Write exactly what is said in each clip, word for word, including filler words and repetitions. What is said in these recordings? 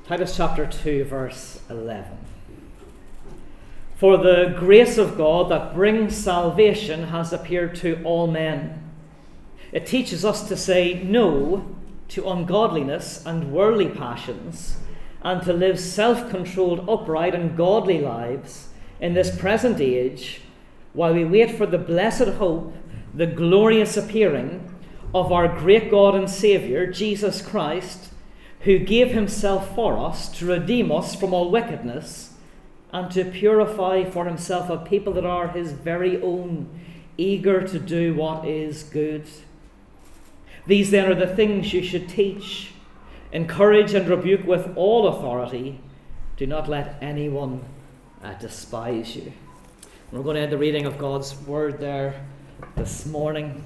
Titus chapter two, verse eleven. For the grace of God that brings salvation has appeared to all men. It teaches us to say no to ungodliness and worldly passions, and to live self-controlled, upright and godly lives in this present age, while we wait for the blessed hope, the glorious appearing of our great God and Saviour, Jesus Christ, who gave himself for us to redeem us from all wickedness and to purify for himself a people that are his very own, eager to do what is good. These then are the things you should teach, encourage and rebuke with all authority. Do not let anyone uh, despise you. We're going to end the reading of God's word there this morning.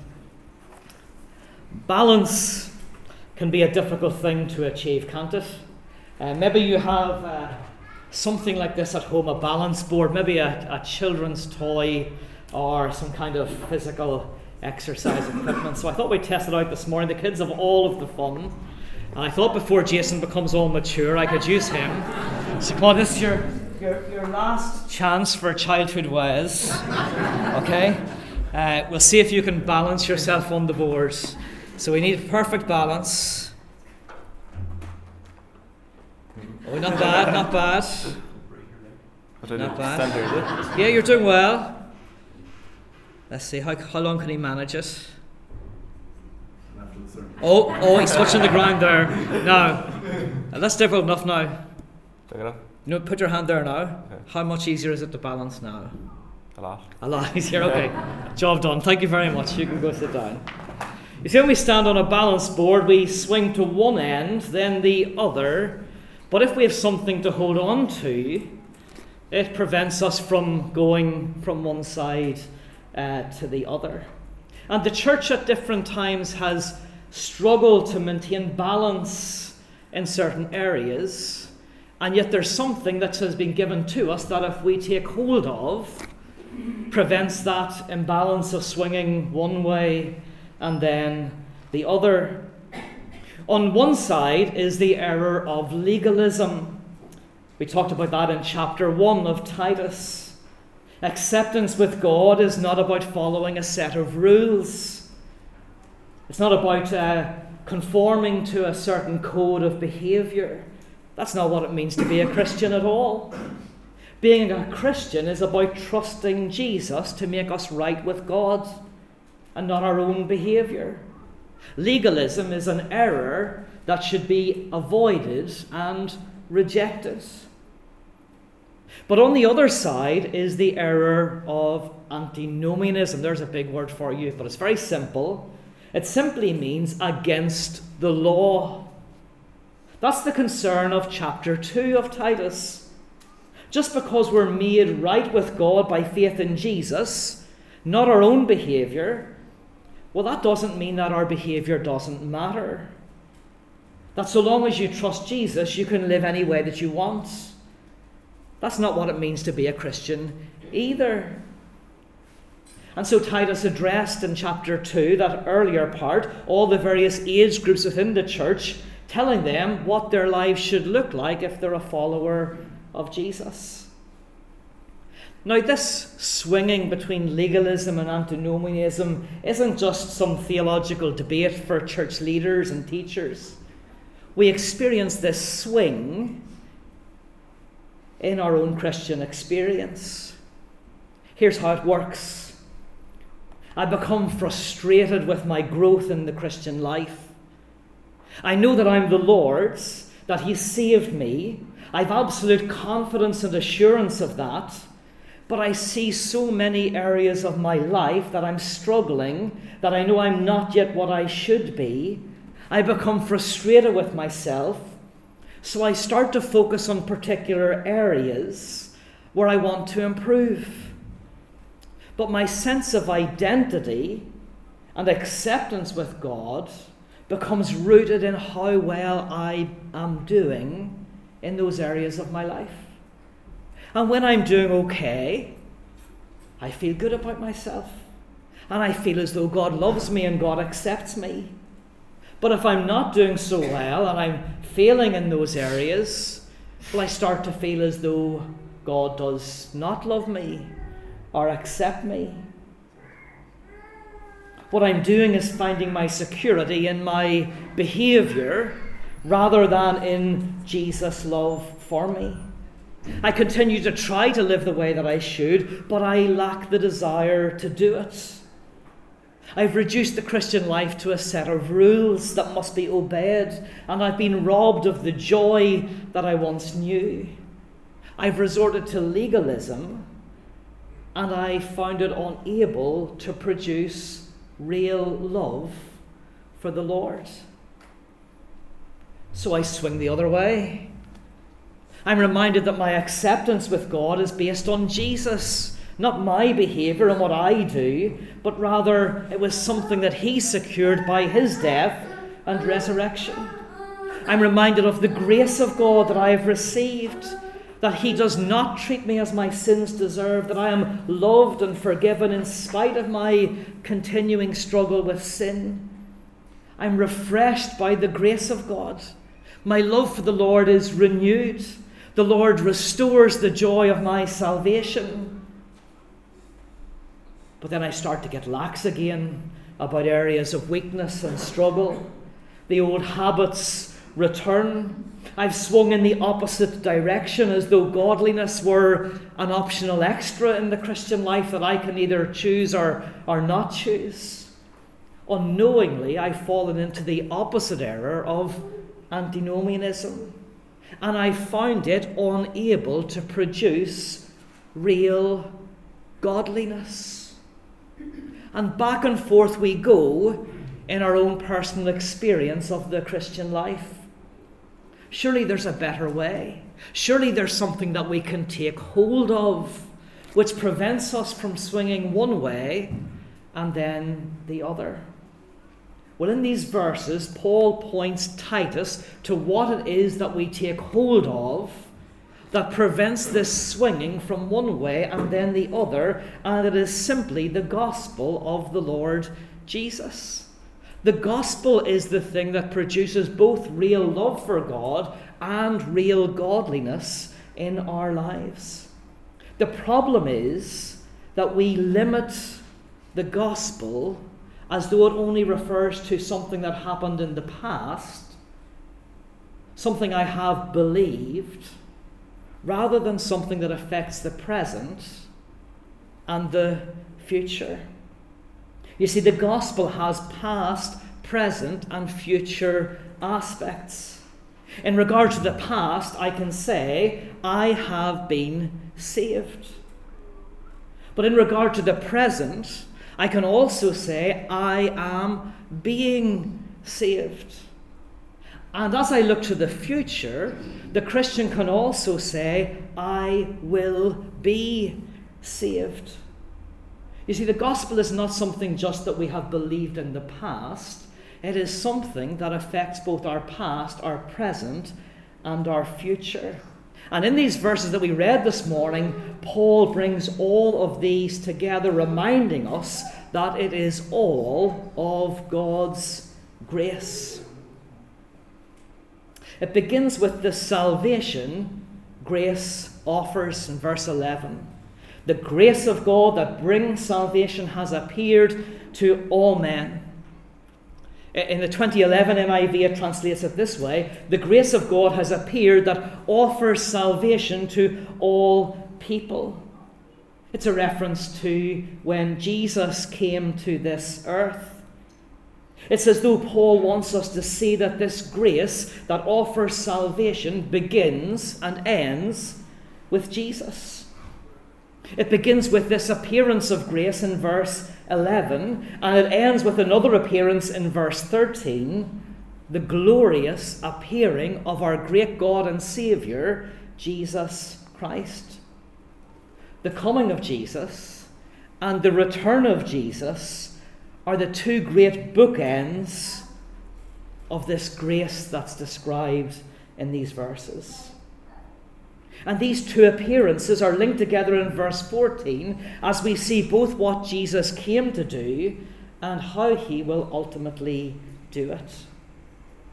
Balance can be a difficult thing to achieve, can't it? Uh, maybe you have uh, something like this at home, a balance board, maybe a, a children's toy or some kind of physical exercise equipment. So I thought we'd test it out this morning. The kids have all of the fun. And I thought before Jason becomes all mature, I could use him. So come on, this is your, your, your last chance for childhood ways. Okay? Uh, we'll see if you can balance yourself on the board. So we need perfect balance. Oh, not bad, not bad. Not bad. Yeah, you're doing well. Let's see, how how long can he manage it? Oh, oh, he's touching the ground there. Now, that's difficult enough now. Take it up. No, put your hand there now. Okay. How much easier is it to balance now? A lot. A lot easier, okay. Job done. Thank you very much. You can go sit down. You see, when we stand on a balance board, we swing to one end, then the other. But if we have something to hold on to, it prevents us from going from one side uh, to the other. And the church at different times has struggled to maintain balance in certain areas. And yet there's something that has been given to us that if we take hold of, prevents that imbalance of swinging one way and then the other. On one side is the error of legalism. We talked about that in chapter one of Titus. Acceptance with God is not about following a set of rules. It's not about uh, conforming to a certain code of behaviour. That's not what it means to be a Christian at all. Being a Christian is about trusting Jesus to make us right with God and not our own behaviour. Legalism is an error that should be avoided and rejected. But on the other side is the error of antinomianism. There's a big word for you, but it's very simple. It simply means against the law. That's the concern of chapter two of Titus. Just because we're made right with God by faith in Jesus, not our own behaviour, well, that doesn't mean that our behaviour doesn't matter. That so long as you trust Jesus, you can live any way that you want. That's not what it means to be a Christian either. And so Titus addressed in chapter two, that earlier part, all the various age groups within the church, telling them what their lives should look like if they're a follower of Jesus. Now, this swinging between legalism and antinomianism isn't just some theological debate for church leaders and teachers. We experience this swing in our own Christian experience. Here's how it works. I become frustrated with my growth in the Christian life. I know that I'm the Lord's, that He saved me. I've absolute confidence and assurance of that. But I see so many areas of my life that I'm struggling, that I know I'm not yet what I should be. I become frustrated with myself. So I start to focus on particular areas where I want to improve. But my sense of identity and acceptance with God becomes rooted in how well I am doing in those areas of my life. And when I'm doing okay, I feel good about myself. And I feel as though God loves me and God accepts me. But if I'm not doing so well and I'm failing in those areas, well, I start to feel as though God does not love me or accept me. What I'm doing is finding my security in my behaviour rather than in Jesus' love for me. I continue to try to live the way that I should, but I lack the desire to do it. I've reduced the Christian life to a set of rules that must be obeyed, and I've been robbed of the joy that I once knew. I've resorted to legalism, and I found it unable to produce real love for the Lord. So I swing the other way. I'm reminded that my acceptance with God is based on Jesus, not my behaviour and what I do, but rather it was something that he secured by his death and resurrection. I'm reminded of the grace of God that I have received, that he does not treat me as my sins deserve, that I am loved and forgiven in spite of my continuing struggle with sin. I'm refreshed by the grace of God. My love for the Lord is renewed. The Lord restores the joy of my salvation. But then I start to get lax again about areas of weakness and struggle. The old habits return. I've swung in the opposite direction as though godliness were an optional extra in the Christian life that I can either choose or, or not choose. Unknowingly, I've fallen into the opposite error of antinomianism, and I found it unable to produce real godliness. And back and forth we go in our own personal experience of the Christian life. Surely there's a better way. Surely there's something that we can take hold of which prevents us from swinging one way and then the other. Well, in these verses, Paul points Titus to what it is that we take hold of that prevents this swinging from one way and then the other, and it is simply the gospel of the Lord Jesus. The gospel is the thing that produces both real love for God and real godliness in our lives. The problem is that we limit the gospel as though it only refers to something that happened in the past, something I have believed, rather than something that affects the present and the future. You see, the gospel has past, present, and future aspects. In regard to the past, I can say, I have been saved. But in regard to the present, I can also say, I am being saved. And as I look to the future, the Christian can also say, I will be saved. You see, the gospel is not something just that we have believed in the past. It is something that affects both our past, our present, and our future. And in these verses that we read this morning, Paul brings all of these together, reminding us that it is all of God's grace. It begins with the salvation grace offers in verse eleven. The grace of God that brings salvation has appeared to all men. In the twenty eleven N I V, it translates it this way: the grace of God has appeared that offers salvation to all people. It's a reference to when Jesus came to this earth. It's as though Paul wants us to see that this grace that offers salvation begins and ends with Jesus. It begins with this appearance of grace in verse eleven, and it ends with another appearance in verse thirteen, the glorious appearing of our great God and Saviour, Jesus Christ. The coming of Jesus and the return of Jesus are the two great bookends of this grace that's described in these verses. And these two appearances are linked together in verse fourteen as we see both what Jesus came to do and how he will ultimately do it.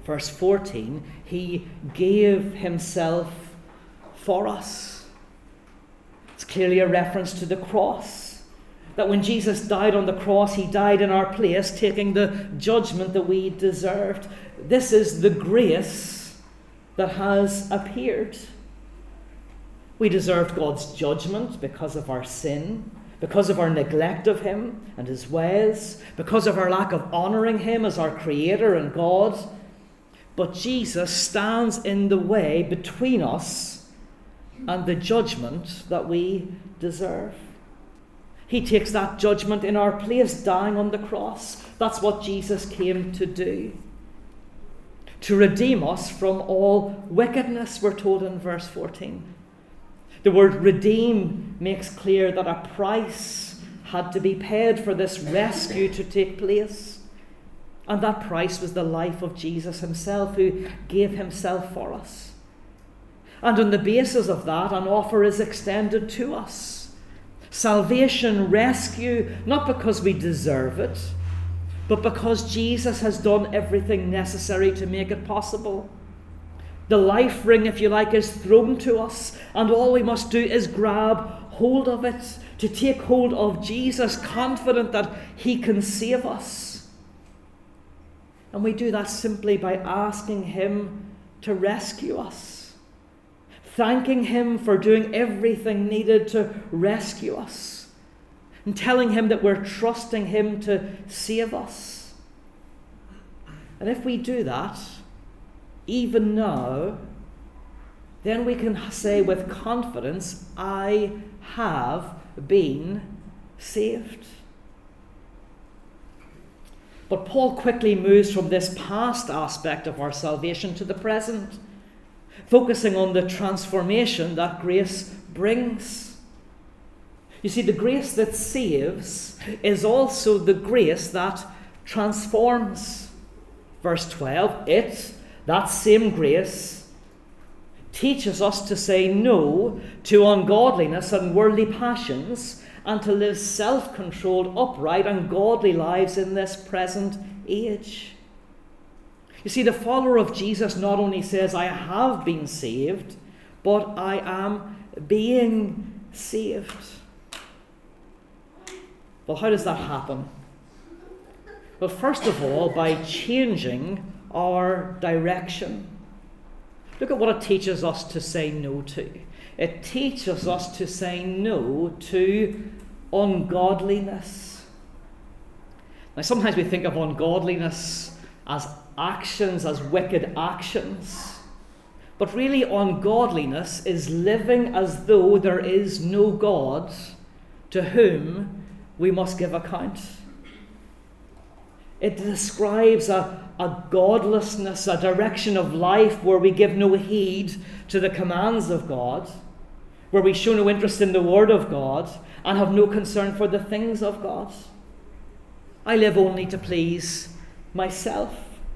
Verse fourteen, he gave himself for us. It's clearly a reference to the cross. That when Jesus died on the cross, he died in our place, taking the judgment that we deserved. This is the grace that has appeared. We deserved God's judgment because of our sin, because of our neglect of him and his ways, because of our lack of honouring him as our Creator and God. But Jesus stands in the way between us and the judgment that we deserve. He takes that judgment in our place, dying on the cross. That's what Jesus came to do. To redeem us from all wickedness, we're told in verse fourteen. The word redeem makes clear that a price had to be paid for this rescue to take place. And that price was the life of Jesus himself, who gave himself for us. And on the basis of that, an offer is extended to us. Salvation, rescue, not because we deserve it, but because Jesus has done everything necessary to make it possible. The life ring, if you like, is thrown to us, and all we must do is grab hold of it, to take hold of Jesus, confident that he can save us. And we do that simply by asking him to rescue us, thanking him for doing everything needed to rescue us, and telling him that we're trusting him to save us. And if we do that, even now, then we can say with confidence, I have been saved. But Paul quickly moves from this past aspect of our salvation to the present, focusing on the transformation that grace brings. You see, the grace that saves is also the grace that transforms. Verse twelve, it, that same grace, teaches us to say no to ungodliness and worldly passions, and to live self-controlled, upright, and godly lives in this present age. You see, the follower of Jesus not only says, I have been saved, but I am being saved. Well, how does that happen? Well, first of all, by changing our direction. Look at what it teaches us to say no to. It teaches us to say no to ungodliness. Now, sometimes we think of ungodliness as actions, as wicked actions. But really, ungodliness is living as though there is no God to whom we must give account. It describes a, a godlessness, a direction of life where we give no heed to the commands of God, where we show no interest in the Word of God, and have no concern for the things of God. I live only to please myself.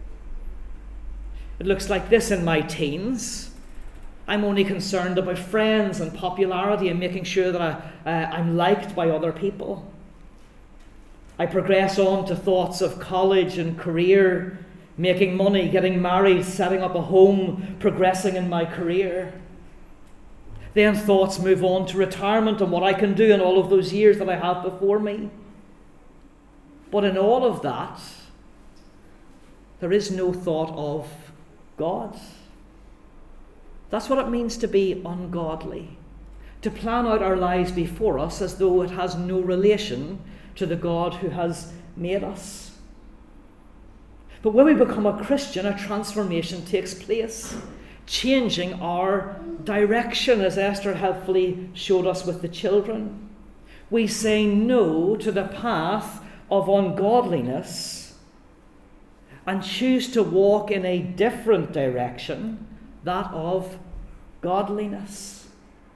It looks like this in my teens. I'm only concerned about friends and popularity and making sure that I, uh, I'm liked by other people. I progress on to thoughts of college and career, making money, getting married, setting up a home, progressing in my career. Then thoughts move on to retirement and what I can do in all of those years that I have before me. But in all of that, there is no thought of God. That's what it means to be ungodly, to plan out our lives before us as though it has no relation to the God who has made us. But when we become a Christian, a transformation takes place, changing our direction, as Esther helpfully showed us with the children. We say no to the path of ungodliness and choose to walk in a different direction, that of godliness,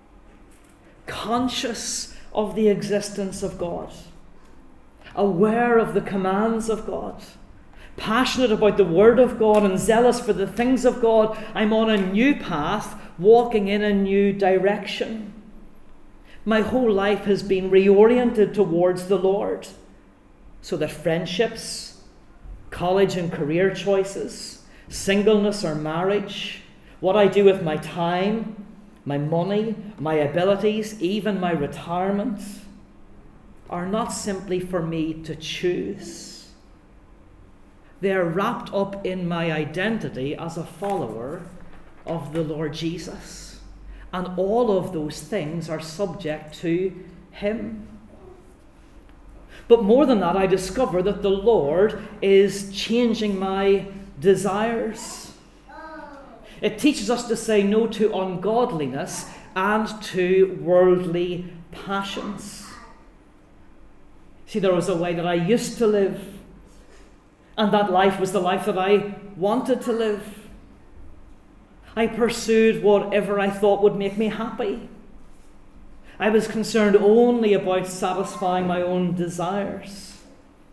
conscious of the existence of God, aware of the commands of God, passionate about the Word of God and zealous for the things of God. I'm on a new path, walking in a new direction. My whole life has been reoriented towards the Lord, so that friendships, college and career choices, singleness or marriage, what I do with my time, my money, my abilities, even my retirement, are not simply for me to choose. They are wrapped up in my identity as a follower of the Lord Jesus. And all of those things are subject to Him. But more than that, I discover that the Lord is changing my desires. It teaches us to say no to ungodliness and to worldly passions. See, there was a way that I used to live, and that life was the life that I wanted to live. I pursued whatever I thought would make me happy. I was concerned only about satisfying my own desires.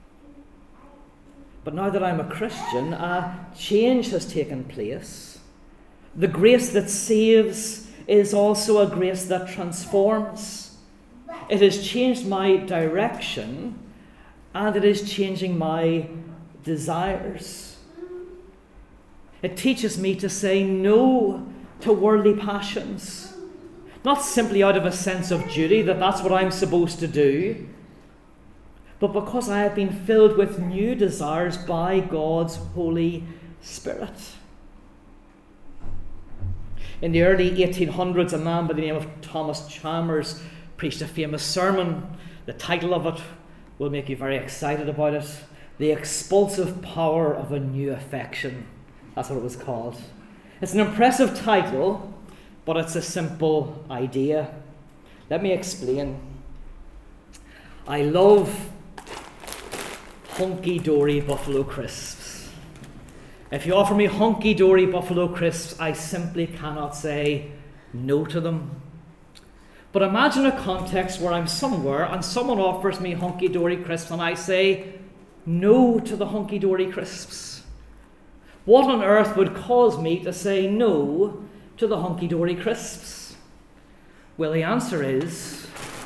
But now that I'm a Christian, a change has taken place. The grace that saves is also a grace that transforms. It has changed my direction, and it is changing my desires. It teaches me to say no to worldly passions, not simply out of a sense of duty that that's what I'm supposed to do, but because I have been filled with new desires by God's Holy Spirit. In the early eighteen hundreds, a man by the name of Thomas Chalmers preached a famous sermon. The title of it will make you very excited about it. The Expulsive Power of a New Affection. That's what it was called. It's an impressive title, but it's a simple idea. Let me explain. I love hunky-dory Buffalo Crisps. If you offer me hunky-dory Buffalo Crisps, I simply cannot say no to them. But imagine a context where I'm somewhere and someone offers me hunky-dory crisps and I say no to the hunky-dory crisps. What on earth would cause me to say no to the hunky-dory crisps? Well, the answer is,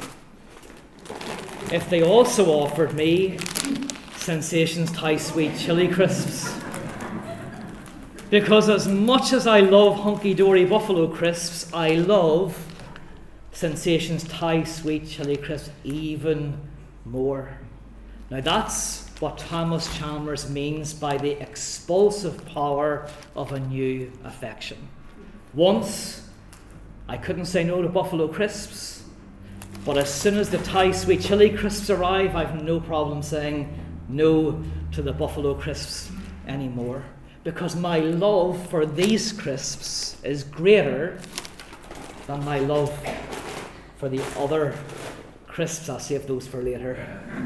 if they also offered me Sensations Thai Sweet Chili Crisps. Because as much as I love hunky-dory Buffalo Crisps, I love Sensations Thai Sweet Chili Crisps even more. Now that's what Thomas Chalmers means by the expulsive power of a new affection. Once, I couldn't say no to Buffalo Crisps, but as soon as the Thai Sweet Chili Crisps arrive, I've no problem saying no to the Buffalo Crisps anymore, because my love for these crisps is greater than my love for the other crisps. I'll save those for later.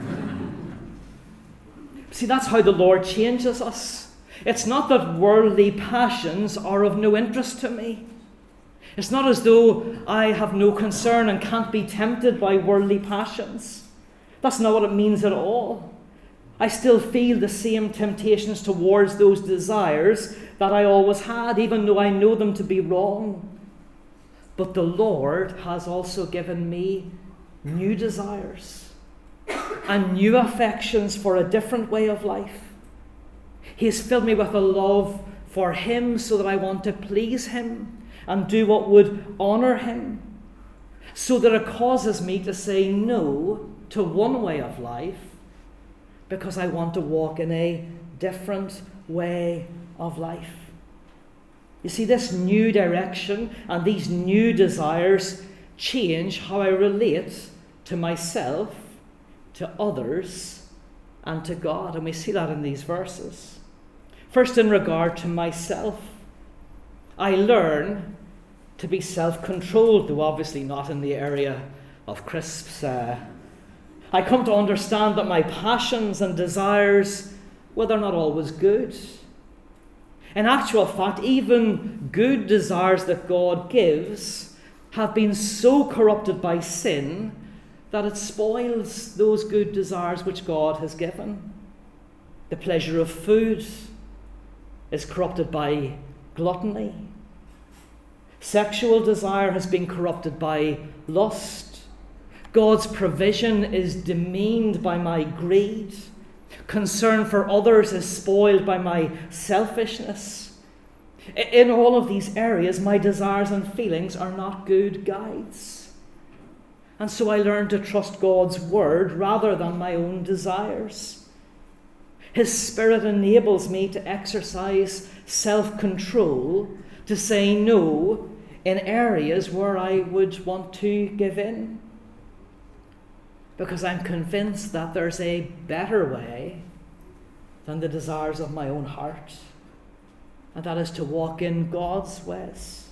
See, that's how the Lord changes us. It's not that worldly passions are of no interest to me. It's not as though I have no concern and can't be tempted by worldly passions. That's not what it means at all. I still feel the same temptations towards those desires that I always had, even though I know them to be wrong. But the Lord has also given me new desires and new affections for a different way of life. He has filled me with a love for Him so that I want to please Him and do what would honour Him, so that it causes me to say no to one way of life because I want to walk in a different way of life. You see, this new direction and these new desires change how I relate to myself, to others, and to God. And we see that in these verses. First, in regard to myself, I learn to be self-controlled, though obviously not in the area of crisps. Uh, I come to understand that my passions and desires, well, they're not always good. In actual fact, even good desires that God gives have been so corrupted by sin that it spoils those good desires which God has given. The pleasure of food is corrupted by gluttony. Sexual desire has been corrupted by lust. God's provision is demeaned by my greed. Concern for others is spoiled by my selfishness. In all of these areas, my desires and feelings are not good guides. And so I learn to trust God's word rather than my own desires. His Spirit enables me to exercise self-control, to say no in areas where I would want to give in. Because I'm convinced that there's a better way than the desires of my own heart. And that is to walk in God's ways.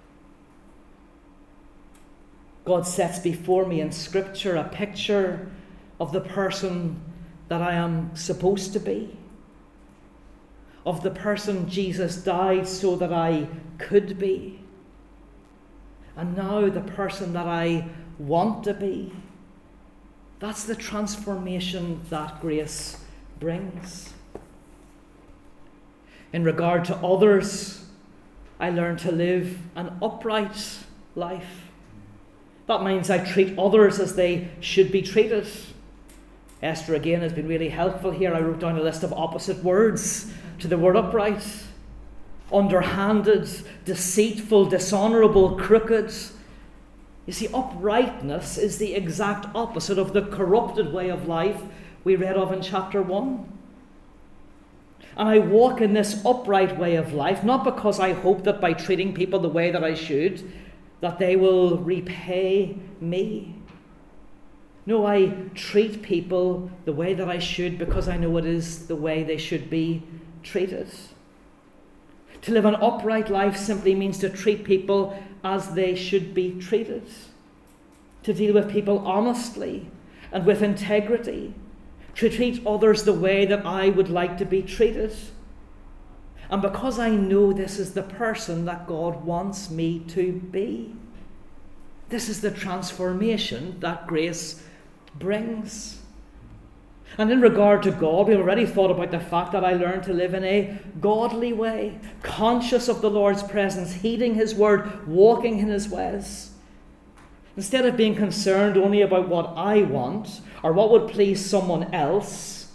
God sets before me in Scripture a picture of the person that I am supposed to be, of the person Jesus died so that I could be, and now the person that I want to be. That's the transformation that grace brings. In regard to others, I learn to live an upright life. That means I treat others as they should be treated. Esther again has been really helpful here. I wrote down a list of opposite words to the word upright. Underhanded, deceitful, dishonourable, crooked. You see, uprightness is the exact opposite of the corrupted way of life we read of in chapter one. And I walk in this upright way of life, not because I hope that by treating people the way that I should, that they will repay me. No, I treat people the way that I should because I know it is the way they should be treated. To live an upright life simply means to treat people as they should be treated. To deal with people honestly and with integrity. To treat others the way that I would like to be treated. And because I know this is the person that God wants me to be. This is the transformation that grace brings. And in regard to God, we've already thought about the fact that I learned to live in a godly way, conscious of the Lord's presence, heeding his word, walking in his ways. Instead of being concerned only about what I want or what would please someone else,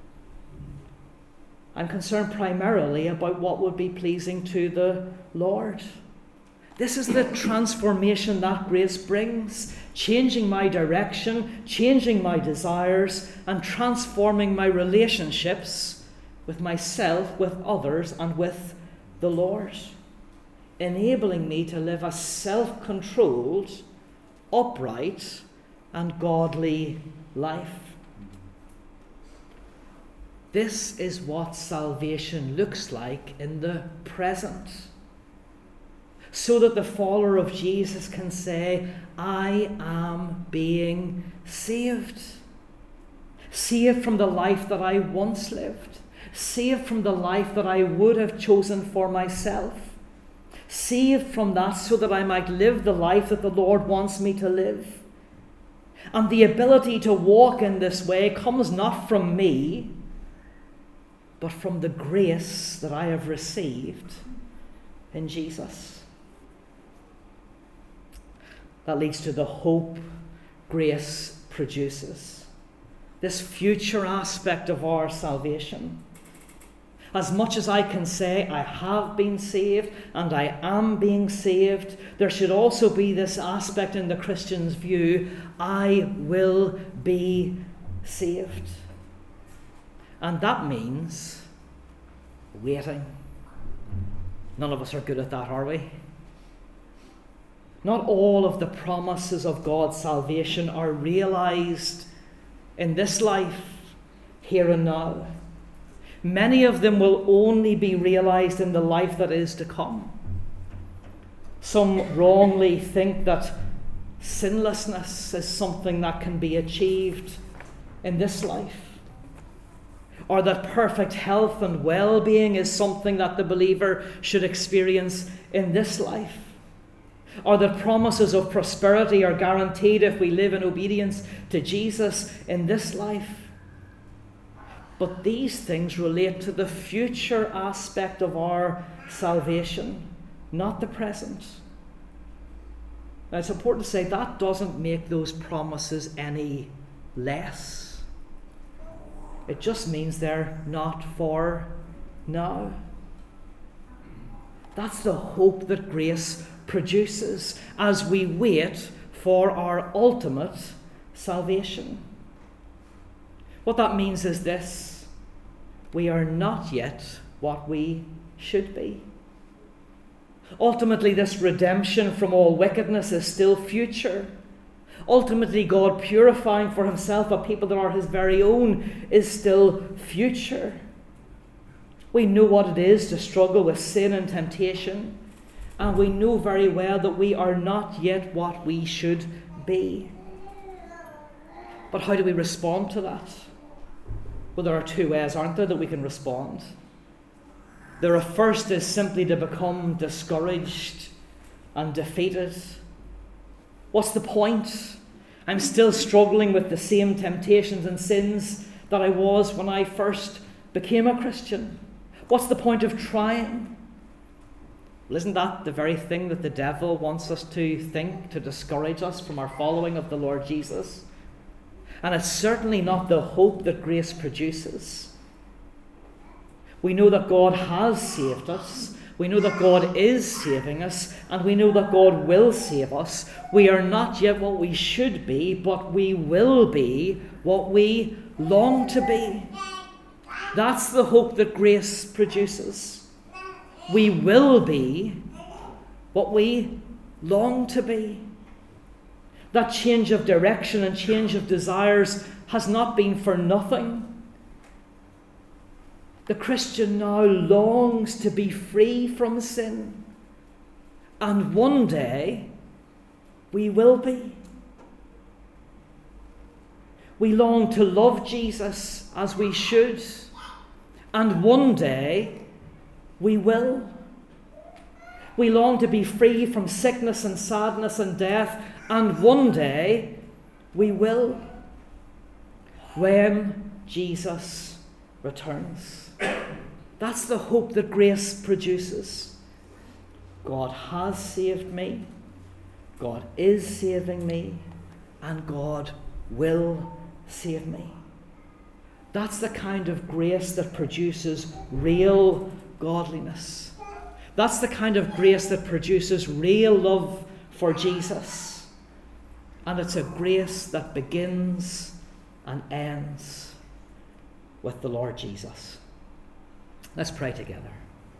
I'm concerned primarily about what would be pleasing to the Lord. This is the transformation that grace brings, changing my direction, changing my desires, and transforming my relationships with myself, with others, and with the Lord, enabling me to live a self-controlled, upright, and godly life. This is what salvation looks like in the present, so that the follower of Jesus can say, I am being saved. Saved from the life that I once lived. Saved from the life that I would have chosen for myself. Saved from that so that I might live the life that the Lord wants me to live. And the ability to walk in this way comes not from me, but from the grace that I have received in Jesus. That leads to the hope grace produces. This future aspect of our salvation. As much as I can say, I have been saved and I am being saved, there should also be this aspect in the Christian's view, I will be saved. And that means waiting. None of us are good at that, are we? Not all of the promises of God's salvation are realized in this life, here and now. Many of them will only be realized in the life that is to come. Some wrongly think that sinlessness is something that can be achieved in this life, or that perfect health and well-being is something that the believer should experience in this life, or that promises of prosperity are guaranteed if we live in obedience to Jesus in this life. But these things relate to the future aspect of our salvation, not the present. Now, it's important to say that doesn't make those promises any less. It just means they're not for now. That's the hope that grace produces as we wait for our ultimate salvation. What that means is this: we are not yet what we should be. Ultimately, this redemption from all wickedness is still future. Ultimately, God purifying for himself a people that are his very own is still future. We know what it is to struggle with sin and temptation, and we know very well that we are not yet what we should be. But how do we respond to that? Well, there are two ways, aren't there, that we can respond. The first is simply to become discouraged and defeated. What's the point? I'm still struggling with the same temptations and sins that I was when I first became a Christian. What's the point of trying? Well, isn't that the very thing that the devil wants us to think, to discourage us from our following of the Lord Jesus? And it's certainly not the hope that grace produces. We know that God has saved us. We know that God is saving us. And we know that God will save us. We are not yet what we should be, but we will be what we long to be. That's the hope that grace produces. We will be what we long to be. That change of direction and change of desires has not been for nothing. The Christian now longs to be free from sin. And one day, we will be. We long to love Jesus as we should. And one day, we will. We long to be free from sickness and sadness and death. And one day, we will. When Jesus returns. That's the hope that grace produces. God has saved me. God is saving me. And God will save me. That's the kind of grace that produces real godliness. That's the kind of grace that produces real love for Jesus. And it's a grace that begins and ends with the Lord Jesus. Let's pray together.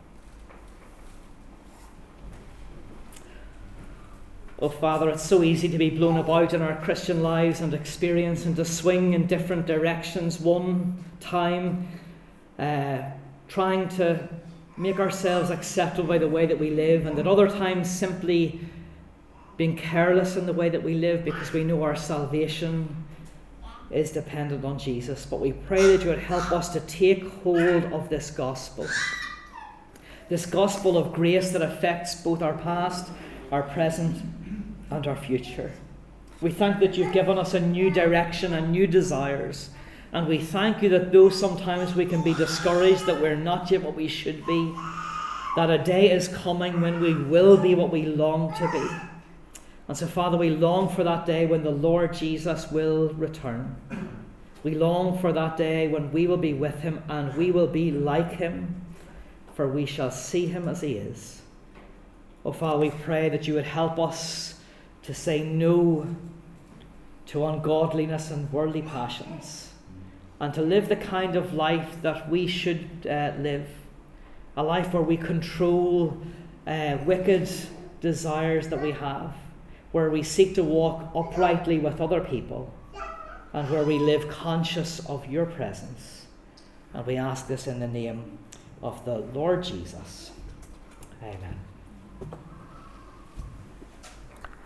Oh, Father, it's so easy to be blown about in our Christian lives and experience and to swing in different directions one time, uh, trying to make ourselves acceptable by the way that we live, and at other times simply being careless in the way that we live because we know our salvation is dependent on Jesus. But we pray that you would help us to take hold of this gospel. This gospel of grace that affects both our past, our present, and our future. We thank that you've given us a new direction and new desires. And we thank you that though sometimes we can be discouraged that we're not yet what we should be, that a day is coming when we will be what we long to be. And so, Father, we long for that day when the Lord Jesus will return. We long for that day when we will be with him and we will be like him, for we shall see him as he is. Oh, Father, we pray that you would help us to say no to ungodliness and worldly passions, and to live the kind of life that we should uh, live, a life where we control uh, wicked desires that we have, where we seek to walk uprightly with other people, and where we live conscious of your presence. And we ask this in the name of the Lord Jesus. Amen.